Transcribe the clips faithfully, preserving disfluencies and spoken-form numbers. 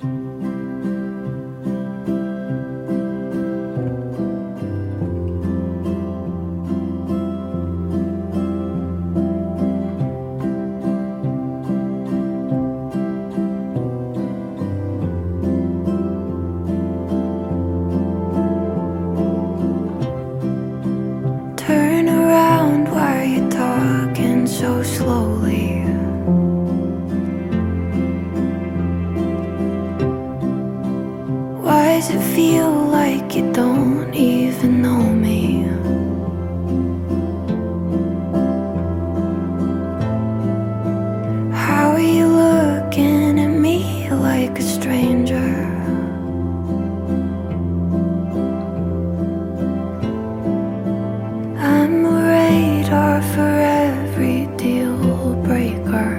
Turn around, why are you talking so slowly? Why does it feel like you don't even know me? How are you looking at me like a stranger? I'm a radar for every deal breaker.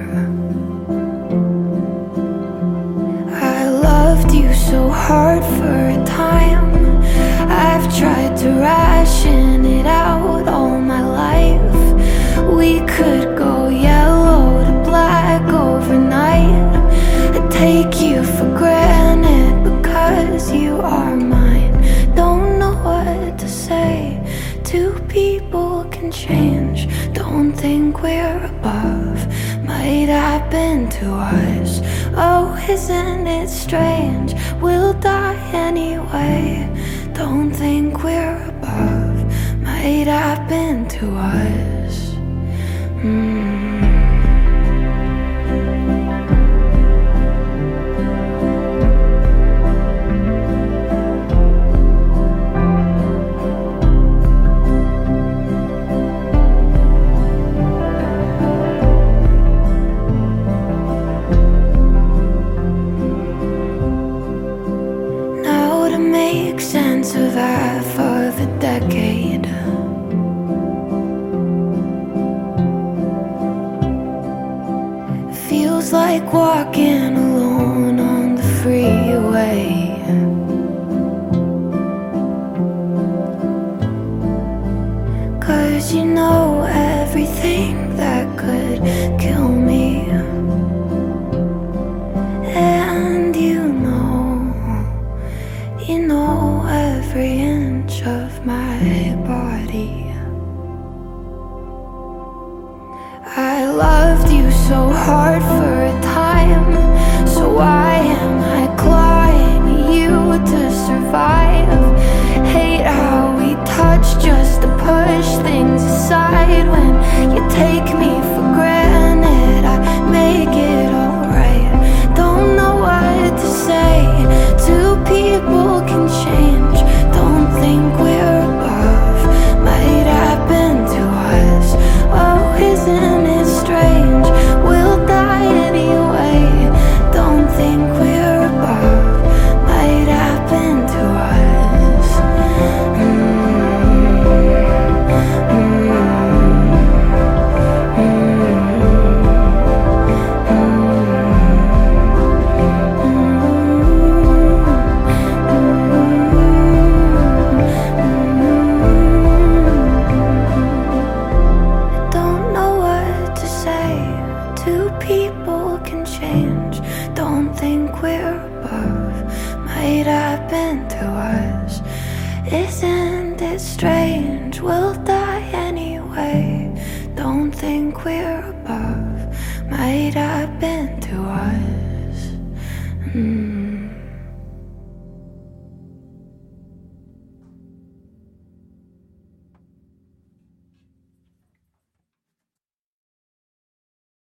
I loved you so hard for a time. I've tried to ration it out all my life. We could go yellow to black overnight. I take you for granted because you are mine. Don't know what to say. Two people can change. Don't think we're above. Might happen to us. Oh, isn't it strange? We'll die anyway. Don't think we're above. Might happen to us. mm. Make sense of half of a decade. Feels like walking alone on the freeway. Cause you know everything that could kill me. And you know You know every inch of my body. I loved you so hard for a time. So why am I clawing you to survive? Hate how we touch just to push things aside. When you take